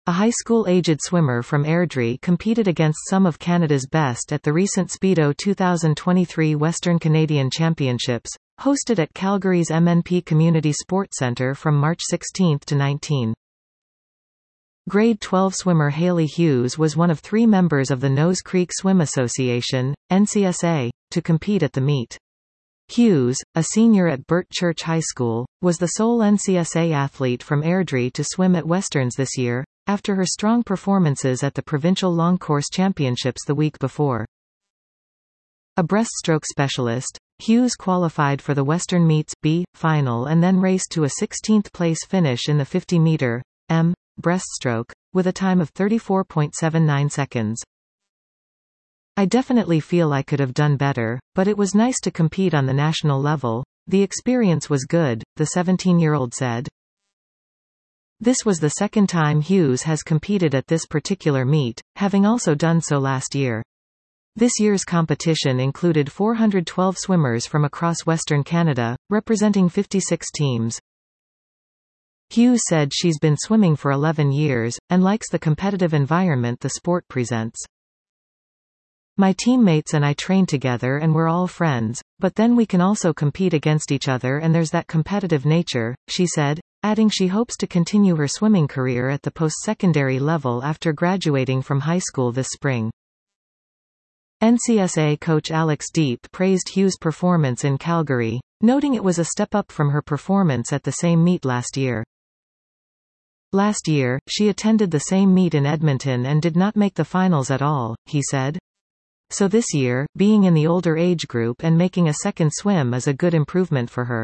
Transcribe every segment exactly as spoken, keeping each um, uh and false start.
a high school-aged swimmer from Airdrie competed against some of Canada's best at the recent Speedo two thousand twenty-three Western Canadian Championships, hosted at Calgary's M N P Community Sports Centre from March sixteenth to nineteenth. Grade twelve swimmer Hayley Hughes was one of three members of the Nose Creek Swim Association, N C S A, to compete at the meet. Hughes, a senior at Burt Church High School, was the sole N C S A athlete from Airdrie to swim at Westerns this year, after her strong performances at the Provincial Long Course Championships the week before. A breaststroke specialist, Hughes qualified for the Western Meets B final and then raced to a sixteenth place finish in the fifty meter M breaststroke, with a time of thirty-four point seven nine seconds. I definitely feel I could have done better, but it was nice to compete on the national level. The experience was good, the seventeen-year-old said. This was the second time Hughes has competed at this particular meet, having also done so last year. This year's competition included four hundred twelve swimmers from across Western Canada, representing fifty-six teams. Hughes said she's been swimming for eleven years, and likes the competitive environment the sport presents. My teammates and I train together and we're all friends, but then we can also compete against each other and there's that competitive nature, she said, adding she hopes to continue her swimming career at the post-secondary level after graduating from high school this spring. N C S A coach Alex Deep praised Hughes' performance in Calgary, noting it was a step up from her performance at the same meet last year. Last year, she attended the same meet in Edmonton and did not make the finals at all, he said. So this year, being in the older age group and making a second swim is a good improvement for her.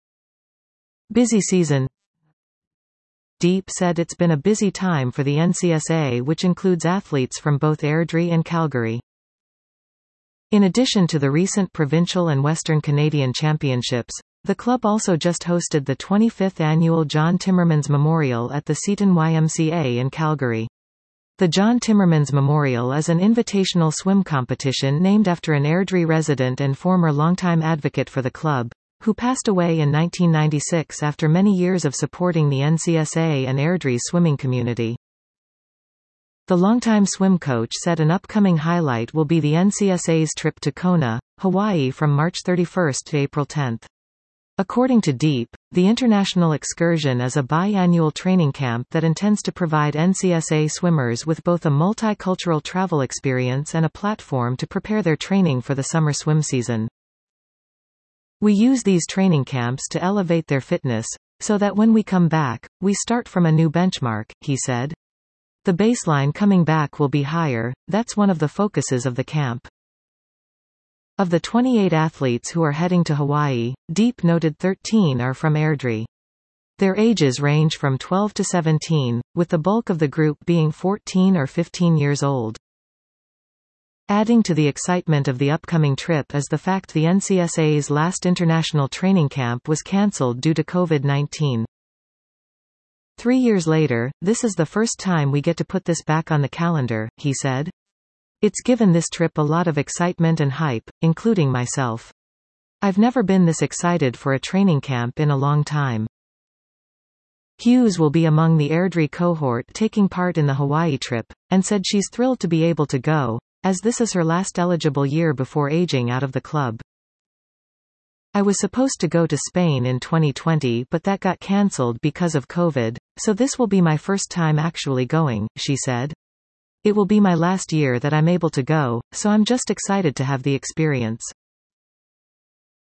Busy season. Deep said it's been a busy time for the N C S A, which includes athletes from both Airdrie and Calgary. In addition to the recent provincial and Western Canadian Championships, the club also just hosted the twenty-fifth annual John Timmermans Memorial at the Seton Y M C A in Calgary. The John Timmermans Memorial is an invitational swim competition named after an Airdrie resident and former longtime advocate for the club, who passed away in nineteen ninety-six after many years of supporting the N C S A and Airdrie's swimming community. The longtime swim coach said an upcoming highlight will be the N C S A's trip to Kona, Hawaii from March thirty-first to April tenth. According to Deep, the international excursion is a biannual training camp that intends to provide N C S A swimmers with both a multicultural travel experience and a platform to prepare their training for the summer swim season. We use these training camps to elevate their fitness, so that when we come back, we start from a new benchmark, he said. The baseline coming back will be higher, that's one of the focuses of the camp. Of the twenty-eight athletes who are heading to Hawaii, Deep noted thirteen are from Airdrie. Their ages range from twelve to seventeen, with the bulk of the group being fourteen or fifteen years old. Adding to the excitement of the upcoming trip is the fact the N C S A's last international training camp was cancelled due to COVID nineteen. Three years later, this is the first time we get to put this back on the calendar, he said. It's given this trip a lot of excitement and hype, including myself. I've never been this excited for a training camp in a long time. Hughes will be among the Airdrie cohort taking part in the Hawaii trip, and said she's thrilled to be able to go, as this is her last eligible year before aging out of the club. I was supposed to go to Spain in twenty twenty but that got cancelled because of COVID, so this will be my first time actually going, she said. It will be my last year that I'm able to go, so I'm just excited to have the experience.